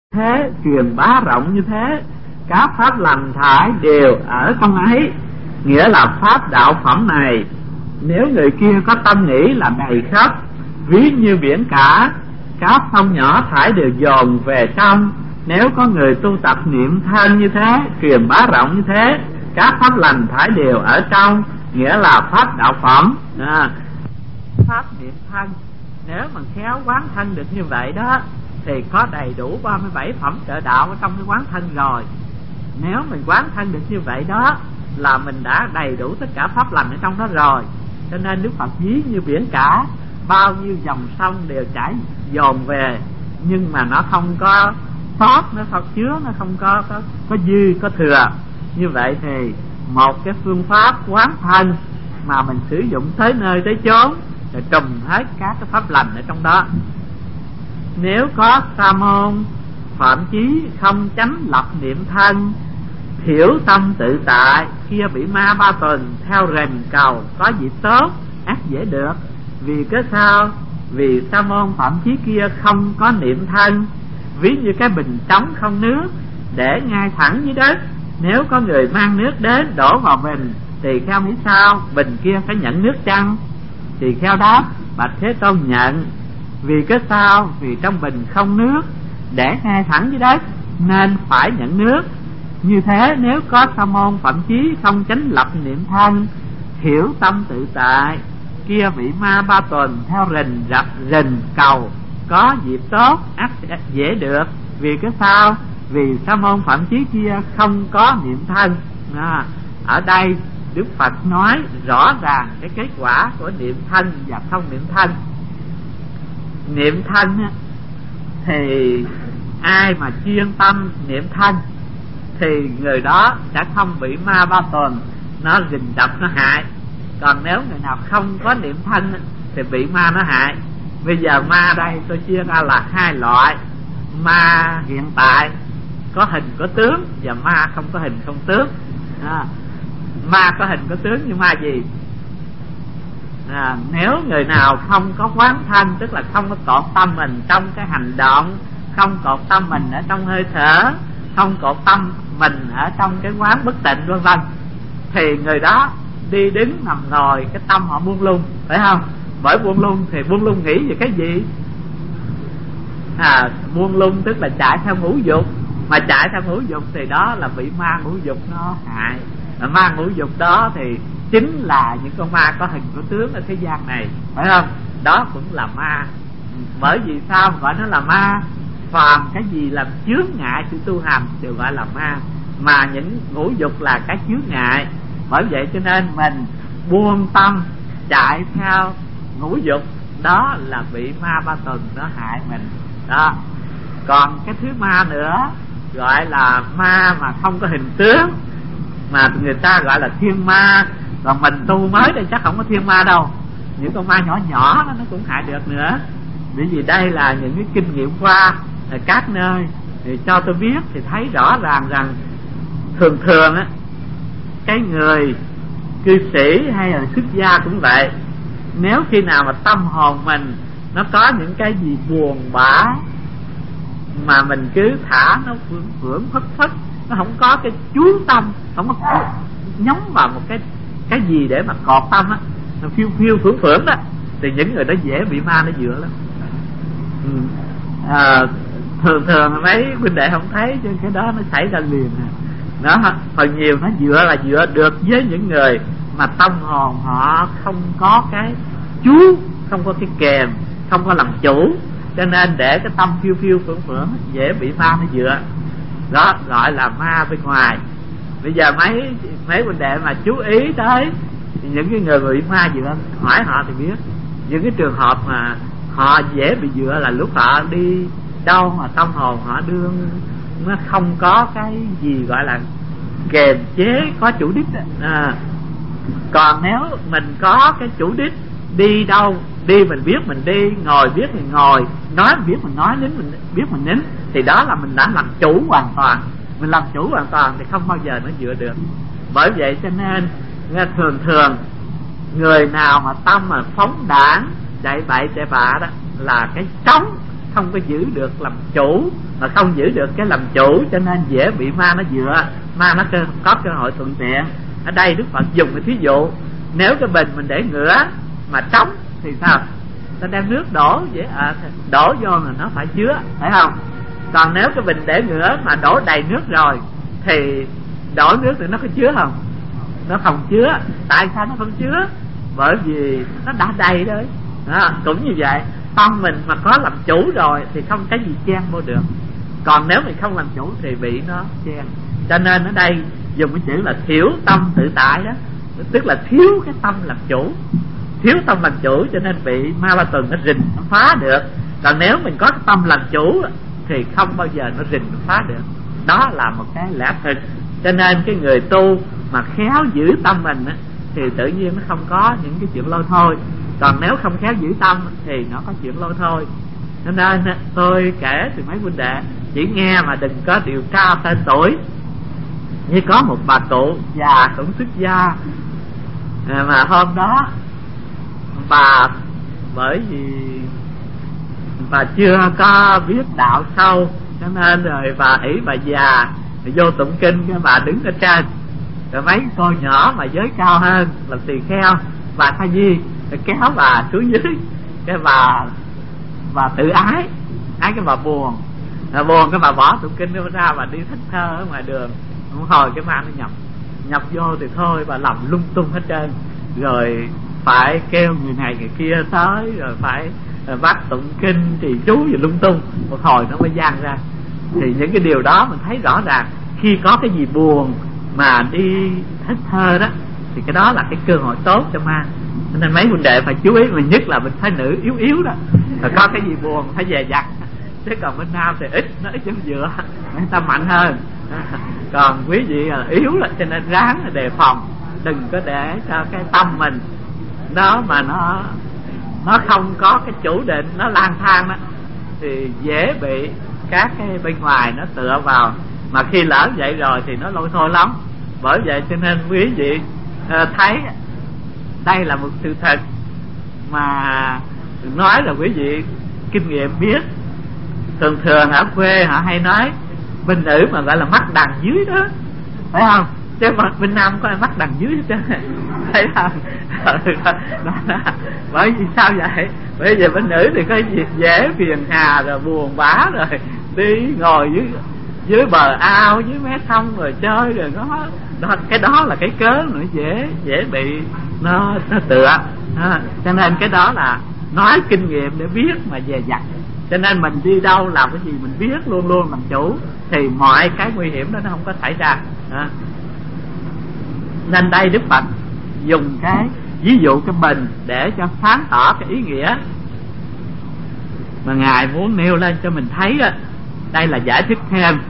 thế, truyền bá rộng như thế, các pháp lành thải đều ở trong ấy. Nghĩa là pháp đạo phẩm này, nếu người kia có tâm nghĩ là đầy khắp, ví như biển cả, các sông nhỏ thải đều dồn về trong. Nếu có người tu tập niệm thân như thế, truyền bá rộng như thế, các pháp lành thải đều ở trong. Nghĩa là pháp đạo phẩm. Pháp niệm thân, nếu mà khéo quán thân được như vậy đó, thì có đầy đủ 37 phẩm trợ đạo ở trong cái quán thân rồi. Nếu mình quán thân được như vậy đó, là mình đã đầy đủ tất cả pháp lành ở trong đó rồi. Cho nên Đức Phật ví như biển cả, bao nhiêu dòng sông đều chảy dồn về, nhưng mà nó không có sót, nó không chứa, nó không có dư, có thừa. Như vậy thì một cái phương pháp quán thân mà mình sử dụng tới nơi tới chốn, rồi trùm hết các cái pháp lành ở trong đó. Nếu có sa môn phạm chí không chánh lập niệm thân, thiểu tâm tự tại, kia bị ma 3 tuần theo rình cầu, có gì tốt ác dễ được. Vì cái sao? Vì sa môn phạm chí kia không có niệm thân, ví như cái bình trống không nước để ngay thẳng dưới đất. Nếu có người mang nước đến đổ vào bình, thì kheo nghĩ sao? Bình kia phải nhận nước chăng? Thì kheo đáp: bạch Thế Tôn, nhận. Vì cái sao? Vì trong bình không nước để ngay thẳng dưới đất, nên phải nhận nước. Như thế nếu có sa môn phạm chí không chánh lập niệm thân, thiểu tâm tự tại, kia vị ma 3 tuần theo rình cầu, có dịp tốt ắt dễ được. Vì cái sao? Vì sa môn phạm chí kia không có niệm thân. Ở đây Đức Phật nói rõ ràng cái kết quả của niệm thân và không niệm thân. Niệm thân thì ai mà chuyên tâm niệm thân thì người đó sẽ không bị ma 3 tuần nó rình đập nó hại. Còn nếu người nào không có niệm thân thì bị ma nó hại. Bây giờ ma đây tôi chia ra là 2 loại: ma hiện tại có hình có tướng, và ma không có hình không tướng. Ma có hình có tướng như ma gì? Nếu người nào không có quán thân, tức là không có cột tâm mình trong cái hành động, không cột tâm mình ở trong hơi thở, không cột tâm mình ở trong cái quán bất tịnh vân vân, thì người đó đi đứng nằm ngồi cái tâm họ buông lung, phải không? Bởi buông lung thì buông lung nghĩ về cái gì? Buông lung tức là chạy theo ngũ dục, mà chạy theo ngũ dục thì đó là bị ma ngũ dục nó hại. Ma ngũ dục đó thì chính là những con ma có hình có tướng ở thế gian này, phải không? Đó cũng là ma. Bởi vì sao gọi nó là ma? Phàm cái gì làm chướng ngại sự tu hành đều gọi là ma, mà những ngũ dục là cái chướng ngại. Bởi vậy cho nên mình buông tâm chạy theo ngũ dục, đó là bị ma 3 tuần nó hại mình đó. Còn cái thứ ma nữa gọi là ma mà không có hình tướng, mà người ta gọi là thiên ma. Còn mình tu mới đây chắc không có thiên ma đâu. Những con ma nhỏ nhỏ đó, nó cũng hại được nữa. Bởi vì đây là những cái kinh nghiệm qua các nơi thì cho tôi biết, thì thấy rõ ràng rằng thường thường á, cái người cư sĩ hay là xuất gia cũng vậy. Nếu khi nào mà tâm hồn mình nó có những cái gì buồn bã, mà mình cứ thả nó phưởng phất, nó không có cái chú tâm, không có nhắm vào một cái gì để mà cọt tâm á, nó phiêu phưởng đó, thì những người đó dễ bị ma nó dựa lắm. Thường mấy huynh đệ không thấy, cho cái đó nó xảy ra liền đó. Phần nhiều nó dựa được với những người mà tâm hồn họ không có cái chú, không có cái kèm, không có làm chủ, cho nên để cái tâm phiêu phưởng dễ bị ma nó dựa. Đó gọi là ma bên ngoài. Bây giờ mấy huynh đệ mà chú ý tới những cái người bị ma dựa, hỏi họ thì biết. Những cái trường hợp mà họ dễ bị dựa là lúc họ đi đâu mà tâm hồn họ đương nó không có cái gì gọi là kềm chế, có chủ đích đó. Còn nếu mình có cái chủ đích, đi đâu đi mình biết mình đi, ngồi biết mình ngồi, nói mình biết mình nói, nín mình biết mình nín, thì đó là mình đã làm chủ hoàn toàn. Mình làm chủ hoàn toàn thì không bao giờ nó dựa được. Bởi vậy cho nên thường người nào mà tâm mà phóng đãng chạy bậy chạy bạ đó là cái trống, không có giữ được làm chủ, mà không giữ được cái làm chủ cho nên dễ bị ma nó dựa, ma nó có cơ hội thuận tiện. Ở đây Đức Phật dùng cái thí dụ, nếu cái bình mình để ngửa mà trống thì sao? Ta đem nước đổ đổ vô là nó phải chứa, phải không? Còn nếu cái bình để ngửa mà đổ đầy nước rồi thì đổ nước thì nó có chứa không? Nó không chứa. Tại sao nó không chứa? Bởi vì nó đã đầy rồi. Cũng như vậy, tâm mình mà có làm chủ rồi thì không cái gì chen vô được. Còn nếu mình không làm chủ thì bị nó chen. Cho nên ở đây dùng cái chữ là thiểu tâm tự tại đó, tức là thiếu cái tâm làm chủ. Thiếu tâm làm chủ cho nên bị ma ba tuần nó rình, nó phá được. Còn nếu mình có cái tâm làm chủ thì không bao giờ nó rình, nó phá được. Đó là một cái lẽ thực. Cho nên cái người tu mà khéo giữ tâm mình thì tự nhiên nó không có những cái chuyện lôi thôi. Còn nếu không khéo giữ tâm thì nó có chuyện lôi thôi. Cho nên tôi kể từ mấy huynh đệ chỉ nghe mà đừng có điều tra tên tuổi. Như có một bà cụ già cũng xuất gia, mà hôm đó bà bởi vì bà chưa có biết đạo sâu cho nên rồi bà ỷ bà già vô tụng kinh, cái bà đứng ở trên, rồi mấy cô nhỏ mà giới cao hơn làm tỳ kheo, bà Tha Di kéo bà xuống dưới. Cái bà tự ái cái bà buồn cái bà bỏ tụng kinh ra, bà đi thất thơ ở ngoài đường. Hồi cái ma nó nhập vô thì thôi bà làm lung tung hết trơn, rồi phải kêu người này người kia tới, rồi phải bắt tụng kinh trì chú gì lung tung, một hồi nó mới gian ra. Thì những cái điều đó mình thấy rõ ràng, khi có cái gì buồn mà đi thất thơ đó thì cái đó là cái cơ hội tốt cho ma. Nên mấy huynh đệ phải chú ý, mà nhất là mình thấy nữ yếu đó, rồi có cái gì buồn phải dè dặt. Chứ còn bên nam thì nó ít giống dựa, người ta mạnh hơn. Còn quý vị là yếu là cho nên ráng đề phòng, đừng có để cho cái tâm mình nó mà nó không có cái chủ định, nó lang thang đó, thì dễ bị các cái bên ngoài nó tựa vào, mà khi lỡ vậy rồi thì nó lôi thôi lắm. Bởi vậy cho nên quý vị thấy đây là một sự thật mà nói là quý vị kinh nghiệm biết. Thường ở quê họ hay nói bên nữ mà gọi là mắt đằng dưới đó, phải không? Chứ mà bên nam có ai mắt đằng dưới hết trơn, thấy không? Bởi vì sao vậy? Bởi vì bên nữ thì có việc dễ phiền hà rồi buồn bã, rồi đi ngồi dưới bờ ao, dưới mé sông rồi chơi, rồi cái đó là cái cớ nữa dễ bị nó tựa. Cho nên cái đó là nói kinh nghiệm để biết mà dè dặt. Cho nên mình đi đâu làm cái gì mình biết luôn luôn làm chủ, thì mọi cái nguy hiểm đó nó không có xảy ra. Nên đây Đức Phật dùng cái ví dụ cái bình để cho sáng tỏ cái ý nghĩa mà Ngài muốn nêu lên cho mình thấy. Đây là giải thích thêm.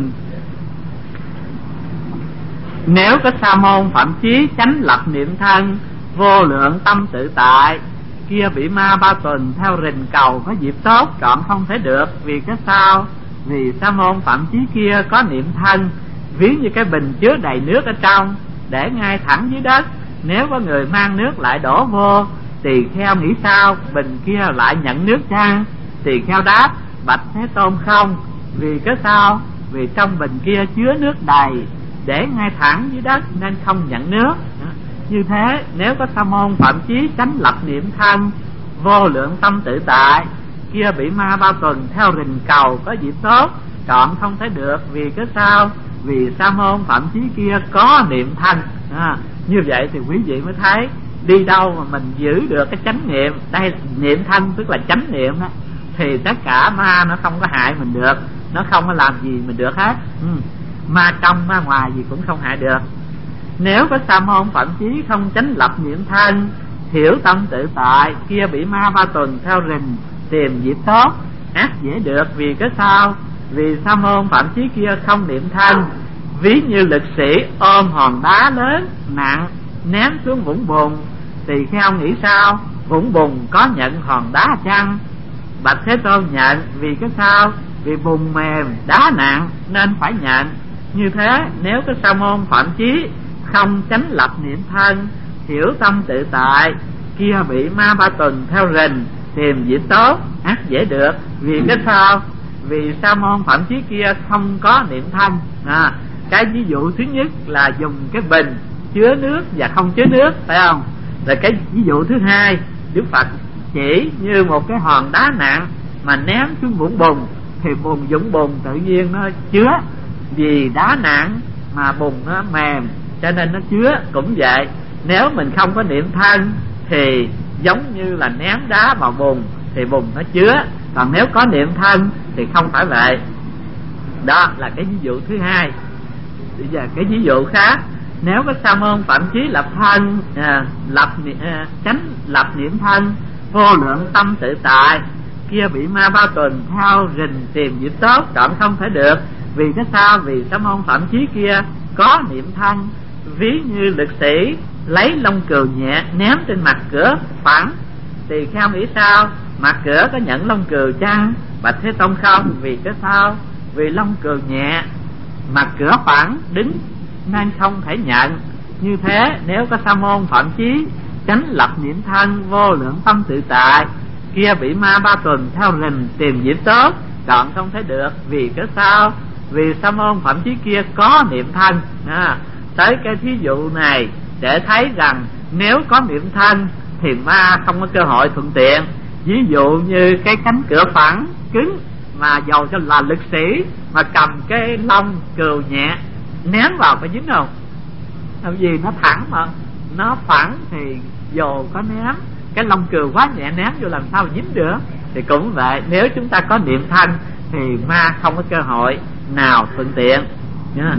Nếu có sa môn Phạm Chí chánh lập niệm thân, vô lượng tâm tự tại, kia bị ma ba tuần theo rình cầu có dịp tốt chọn không thể được. Vì cái sao? Vì sa môn Phạm Chí kia có niệm thân, ví như cái bình chứa đầy nước ở trong, để ngay thẳng dưới đất. Nếu có người mang nước lại đổ vô, tỳ kheo nghĩ sao? Bình kia lại nhận nước chăng? Tỳ kheo đáp: bạch Thế Tôn không. Vì cái sao? Vì trong bình kia chứa nước đầy, để ngay thẳng dưới đất nên không nhận nước. Như thế, nếu có sa môn Phạm Chí chánh lập niệm thân, vô lượng tâm tự tại, kia bị ma ba tuần theo rình cầu có dịp tốt chọn không thấy được. Vì cái sao? Vì sa môn Phạm Chí kia có niệm thân. Như vậy thì quý vị mới thấy đi đâu mà mình giữ được cái chánh niệm. Đây niệm thân tức là chánh niệm đó, thì tất cả ma nó không có hại mình được, nó không có làm gì mình được hết. Ma trong ma ngoài gì cũng không hại được. Nếu có sa môn Phạm Chí không chánh lập niệm thân, thiểu tâm tự tại, kia bị ma ba tuần theo rình tìm dịp tốt ác dễ được. Vì cái sao? Vì sa môn Phạm Chí kia không niệm thân, ví như lực sĩ ôm hòn đá lớn nặng ném xuống vũng bùn. Tỳ kheo nghĩ sao? Vũng bùn có nhận hòn đá chăng? Bạch Thế Tôn nhận. Vì cái sao? Vì bùn mềm đá nặng nên phải nhận. Như thế, nếu cái sa môn Phạm Chí không chánh lập niệm thân, hiểu tâm tự tại, kia bị ma ba tuần theo rình tìm việc tốt ắt dễ được. Vì cái sao? Vì Sa môn Phạm Chí kia không có niệm thanh. Cái ví dụ thứ nhất là dùng cái bình chứa nước và không chứa nước, phải không? Rồi cái ví dụ thứ hai, Đức Phật chỉ như một cái hòn đá nặng mà ném xuống vũng bùn, thì vũng bùn tự nhiên nó chứa. Vì đá nặng mà bùn nó mềm cho nên nó chứa. Cũng vậy, nếu mình không có niệm thanh thì giống như là ném đá vào bùn thì bùn nó chứa. Còn nếu có niệm thanh thì không phải vậy. Đó là cái ví dụ thứ hai. Bây giờ cái ví dụ khác, nếu có Sa môn Phạm Chí lập thân, chánh lập niệm thân, vô lượng tâm tự tại, kia bị ma ba tuần theo rình tìm việc tốt, chọn không thể được. Vì cái sao? Vì Sa môn Phạm Chí kia có niệm thân, ví như lực sĩ lấy lông cừu nhẹ ném trên mặt cửa phẳng. Thì theo nghĩ sao? Mặt cửa có nhận lông cừu chăng? Bạch Thế Tôn không. Vì cái sao? Vì lông cừu nhẹ, mặt cửa phẳng đứng nên không thể nhận. Như thế nếu có Sa môn Phạm Chí chánh lập niệm thân, vô lượng tâm tự tại, kia bị ma ba tuần theo rình tìm việc tốt, chọn không thấy được. Vì cái sao? Vì Sa môn Phạm Chí kia có niệm thân. Tới cái thí dụ này để thấy rằng nếu có niệm thân thì ma không có cơ hội thuận tiện. Ví dụ như cái cánh cửa phẳng cứng, mà dầu cho là lực sĩ mà cầm cái lông cừu nhẹ ném vào có dính không? Làm gì, nó thẳng mà. Nó phẳng thì dầu có ném cái lông cừu quá nhẹ ném vô làm sao dính được. Thì cũng vậy, nếu chúng ta có niệm thanh thì ma không có cơ hội nào thuận tiện nha.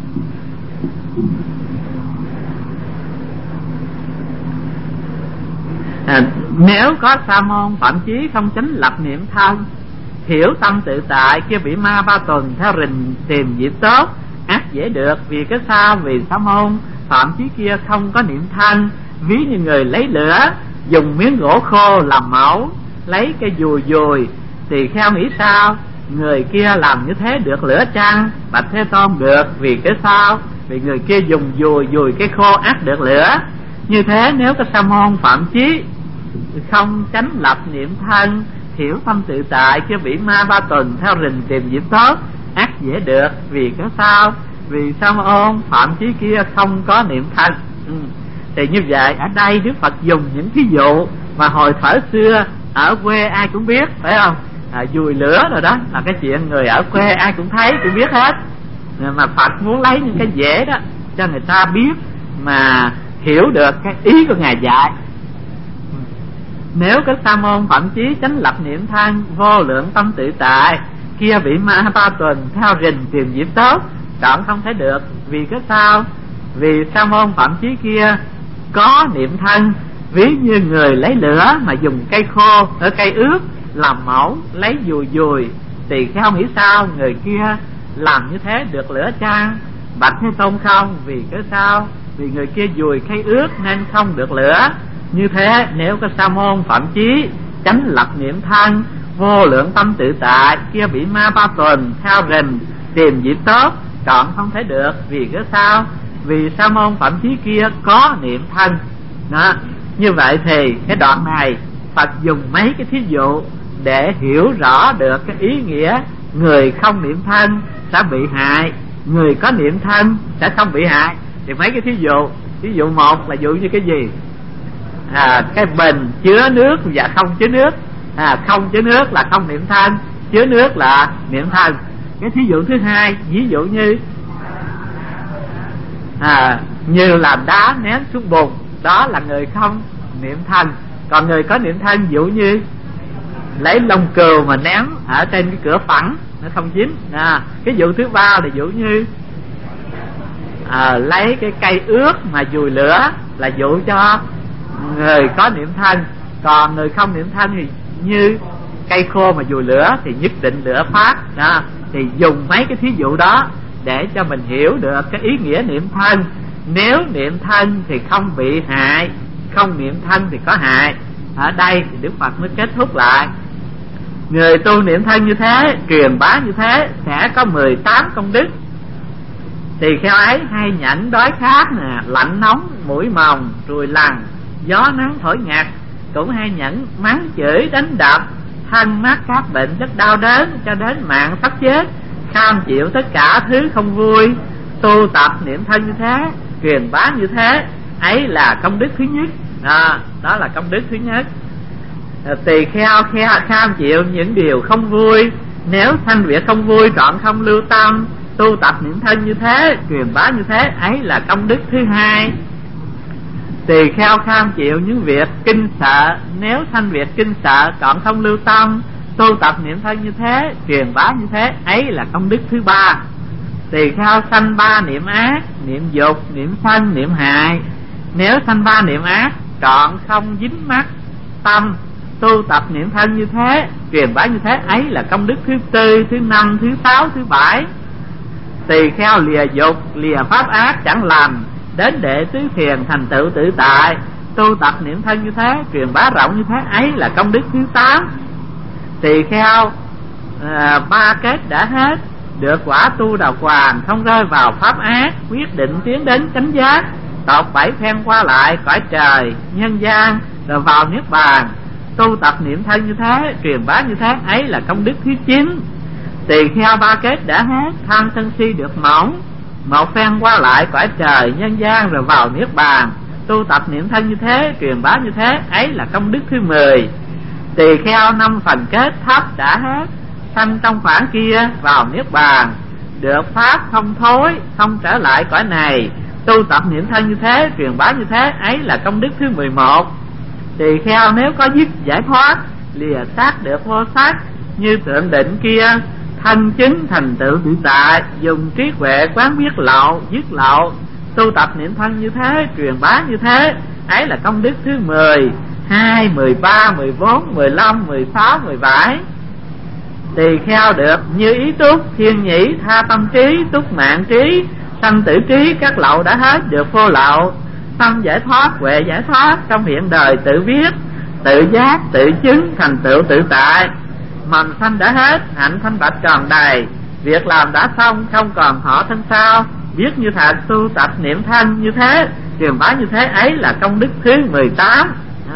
Nếu có Sa môn Phạm Chí không chánh lập niệm thân, hiểu tâm tự tại, kia bị ma ba tuần theo rình tìm việc tốt, ắt dễ được. Vì cái sao? Vì Sa môn Phạm Chí kia không có niệm thanh, ví như người lấy lửa dùng miếng gỗ khô làm mẫu, lấy cây dùi dùi. Thì theo nghĩ sao? Người kia làm như thế được lửa chăng? Bạch Thế Tôn được. Vì cái sao? Vì người kia dùng dùi dùi cây khô ắt được lửa. Như thế nếu có Sa môn Phạm Chí không chánh lập niệm thân, hiểu tâm tự tại, chứ bị ma ba tuần theo rình tìm việc tốt, ắt dễ được. Vì cái sao? Vì Sa môn Phạm Chí kia không có niệm thân. Thì như vậy ở đây Đức Phật dùng những thí dụ mà hồi thuở xưa ở quê ai cũng biết, phải không? Dùi lửa rồi đó là cái chuyện người ở quê ai cũng thấy, cũng biết hết. Mà Phật muốn lấy những cái dễ đó cho người ta biết mà hiểu được cái ý của Ngài dạy. Nếu cái Sa môn Phạm Chí chánh lập niệm thân, vô lượng tâm tự tại, kia bị ma ba tuần theo rình tìm việc tốt, chọn không thấy được. Vì cái sao? Vì Sa môn Phạm Chí kia có niệm thân, ví như người lấy lửa mà dùng cây khô ở cây ướt làm mẫu, lấy dùi dùi. Thì theo nghĩ sao? Người kia làm như thế được lửa chăng? Bạch Thế Tôn không. Vì cái sao? Vì người kia dùi cây ướt nên không được lửa. Như thế nếu có Sa môn Phạm Chí chánh lập niệm thân, vô lượng tâm tự tại, kia bị ma ba tuần theo rình tìm việc tốt, chọn không thấy được. Vì cái sao? Vì Sa môn Phạm Chí kia có niệm thân. Đó. Như vậy thì cái đoạn này Phật dùng mấy cái thí dụ để hiểu rõ được cái ý nghĩa người không niệm thân sẽ bị hại, người có niệm thân sẽ không bị hại. Thì mấy cái thí dụ, ví dụ một là dụ như cái gì? Cái bình chứa nước và không chứa nước. Không chứa nước là không niệm thân, chứa nước là niệm thân. Cái thí dụ thứ hai, ví dụ như như làm đá ném xuống bùn, đó là người không niệm thân. Còn người có niệm thân, ví dụ như lấy lông cừu mà ném ở trên cái cửa phẳng, nó không dính. Cái vụ thứ ba là dụ như lấy cái cây ướt mà dùi lửa, là dụ cho người có niệm thân. Còn người không niệm thân thì như cây khô mà dùi lửa thì nhất định lửa phát. Thì dùng mấy cái thí dụ đó để cho mình hiểu được cái ý nghĩa niệm thân. Nếu niệm thân thì không bị hại, không niệm thân thì có hại. Ở đây thì Đức Phật mới kết thúc lại. Người tu niệm thân như thế, truyền bá như thế, sẽ có 18 công đức. Thì theo ấy hay nhẫn đói khát nè, lạnh nóng, mũi mòng, ruồi lằn, gió nắng thổi ngạt, cũng hay nhẫn mắng chửi đánh đập, thân mắc các bệnh rất đau đớn cho đến mạng sắp chết, cam chịu tất cả thứ không vui. Tu tập niệm thân như thế, truyền bá như thế, ấy là công đức thứ nhất. Đó là công đức thứ nhất. Tỳ kheo cam chịu những điều không vui, nếu sanh việc không vui trọn không lưu tâm, tu tập niệm thân như thế, truyền bá như thế, ấy là công đức thứ hai. Tỳ kheo cam chịu những việc kinh sợ, nếu sanh việc kinh sợ trọn không lưu tâm, tu tập niệm thân như thế, truyền bá như thế, ấy là công đức thứ ba. Tỳ kheo sanh ba niệm ác, niệm dục, niệm sân, niệm hại, nếu sanh ba niệm ác trọn không dính mắc tâm, tu tập niệm thân như thế, truyền bá như thế, ấy là công đức thứ tư, thứ năm, thứ sáu, thứ bảy. Tỳ kheo lìa dục, lìa pháp ác chẳng lành, đến đệ tứ thiền thành tựu tự tại, tu tập niệm thân như thế, truyền bá rộng như thế, ấy là công đức thứ 8. Tỳ kheo ba kết đã hết, được quả tu đào hoàng, không rơi vào pháp ác, quyết định tiến đến chánh giác, tột 7 phen qua lại cõi trời nhân gian, rồi vào niết bàn, tu tập niệm thân như thế, truyền bá như thế, ấy là công đức thứ 9. Tỳ kheo ba kết đã hết, tham sân si được mỏng, một phen qua lại cõi trời nhân gian, rồi vào niết bàn, tu tập niệm thân như thế, truyền bá như thế, ấy là công đức thứ 10. Tỳ kheo 5 phần kết thấp đã hết, sanh trong khoảng kia vào niết bàn, được pháp không thối, không trở lại cõi này, tu tập niệm thân như thế, truyền bá như thế, ấy là công đức thứ 11. Tỳ kheo nếu có dứt giải thoát, lìa xác được vô sắc, như tượng định kia, thân chứng thành tựu tự tại, dùng trí huệ quán biết lậu, dứt lậu, tu tập niệm thân như thế, truyền bá như thế, ấy là công đức thứ 10, 2, 13, 14, 15, 16, 17. Tỳ kheo được như ý túc, thiên nhĩ, tha tâm trí, túc mạng trí, sanh tử trí, các lậu đã hết, được vô lậu, tâm giải thoát, huệ giải thoát, trong hiện đời tự biết, tự giác, tự chứng, thành tựu tự tại. Mầm sanh đã hết, hạnh thanh bạch tròn đầy, việc làm đã xong, không còn họ thân sao, biết như thật, tu tập niệm thân như thế, truyền bá như thế, ấy là công đức thứ 18.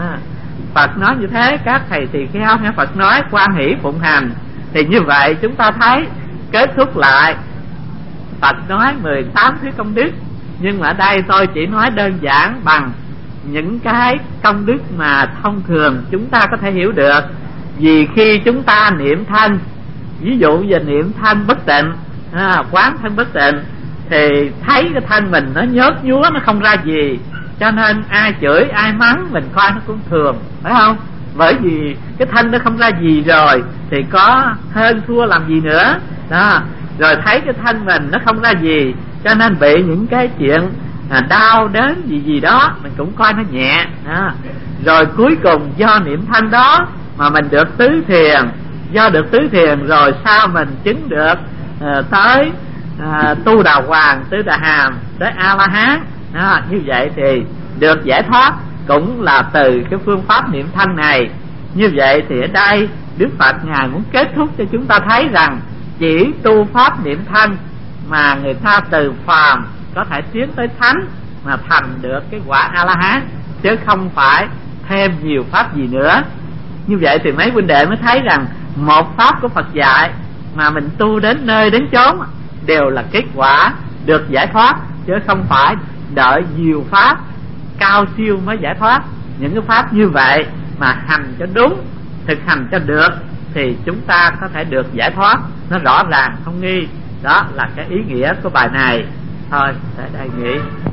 Phật nói như thế, các thầy tỳ kheo nghe Phật nói quan hỷ phụng hành. Thì như vậy chúng ta thấy kết thúc lại, Phật nói 18 thứ công đức, nhưng mà ở đây tôi chỉ nói đơn giản bằng những cái công đức mà thông thường chúng ta có thể hiểu được. Vì khi chúng ta niệm thân, ví dụ về niệm thân bất tịnh, quán thân bất tịnh, thì thấy cái thân mình nó nhớt nhúa, nó không ra gì, cho nên ai chửi ai mắng mình coi nó cũng thường, phải không? Bởi vì cái thân nó không ra gì rồi thì có hơn thua làm gì nữa đó. Rồi thấy cái thân mình nó không ra gì, cho nên bị những cái chuyện đau đến gì đó mình cũng coi nó nhẹ đó. Rồi cuối cùng do niệm thân đó mà mình được tứ thiền, do được tứ thiền rồi sao mình chứng được tới tu đà hoàng, tứ đà hàm, tới A La Hán. Như vậy thì được giải thoát cũng là từ cái phương pháp niệm thân này. Như vậy thì ở đây Đức Phật Ngài muốn kết thúc cho chúng ta thấy rằng chỉ tu pháp niệm thân mà người ta từ phàm có thể tiến tới thánh, mà thành được cái quả A La Hán, chứ không phải thêm nhiều pháp gì nữa. Như vậy thì mấy huynh đệ mới thấy rằng một pháp của Phật dạy mà mình tu đến nơi đến chốn đều là kết quả được giải thoát, chứ không phải đợi nhiều pháp cao siêu mới giải thoát. Những cái pháp như vậy mà hành cho đúng, thực hành cho được thì chúng ta có thể được giải thoát, nó rõ ràng không nghi. Đó là cái ý nghĩa của bài này. Thôi, tại đây nghỉ.